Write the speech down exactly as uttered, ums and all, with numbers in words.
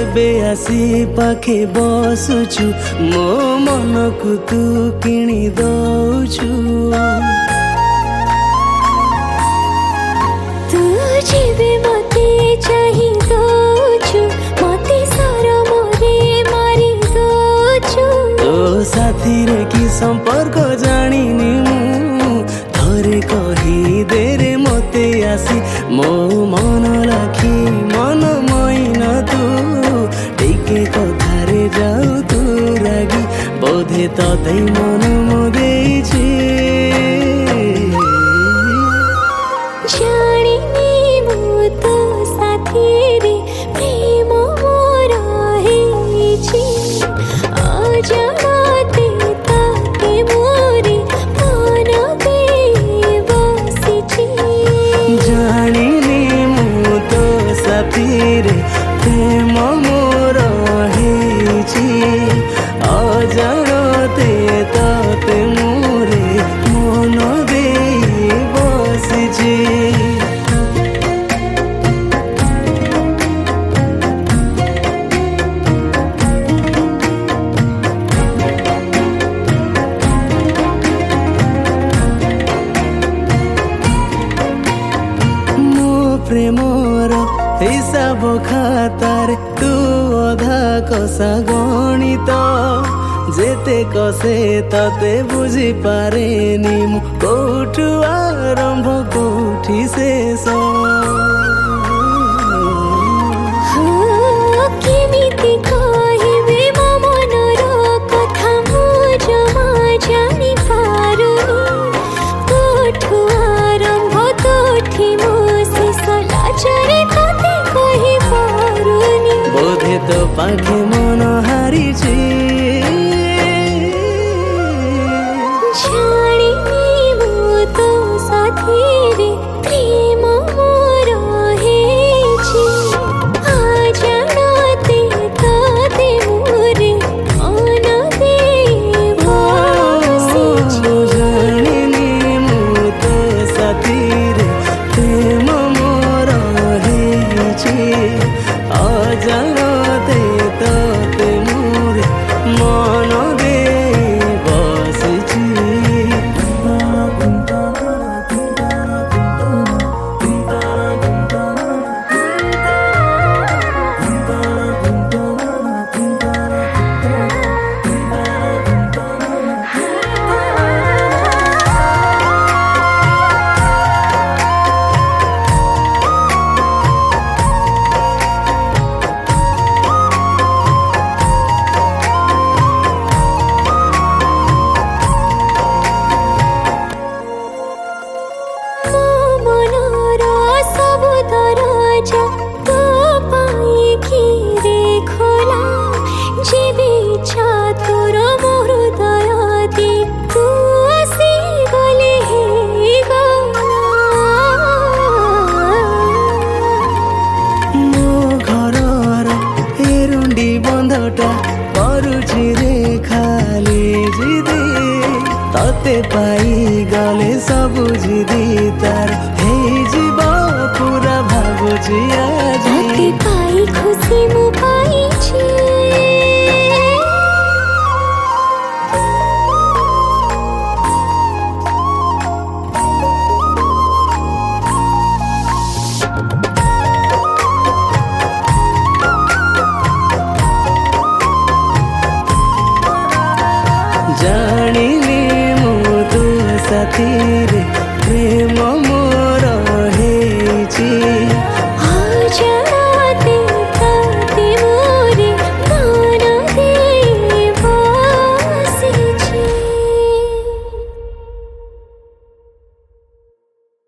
जेबे आसी पाखे बसुछु मो मन को तू किणी दौछु तू जेबे मते चाहि दौछु मते सरम रे मारी दौछु तो साथी रे की संपर्क जानिनी मु थरे कही दे रे मते आसी मो मन लाखी मन मैन तू टिके कथारे जाऊ तू रागी बोधे ततै मन मो देइछि जानिनी मु तो साथी रे प्रेम मोर हेछि अजानते ताके मोरे मन दे बसिछि जानिनी मु तो साथी रे प्रेम मोर हेछि अजानते ताते मोरे मन दे बसिछि प्रेमर हिसाब खातार तू अधा कसा गणित जेते कसे तते बुझी पारेनी मु कोठु आरंभ कोठी शेष केमिति कहिबे मो मनर कथा मु जमा जानि पारुनी कोठु आरंभ कोठी मो शेष लाजरे तते कहि पारुनी बोधे तो पाखे मन हारिछि जानिनी मु तो साथी रे प्रेम मोर हेछि अजानते ताते मोरे मन दे बसिछि जानिनी मु तो साथी रे प्रेम मोर हेछि अजानते ताते मोरे मन दे बसिछि तते पाई गले सबु जिदी तार हे जीव पूरा भाबुछि आज तते पाई खुशी मु पाइछि जानिनी मु तो साथी रे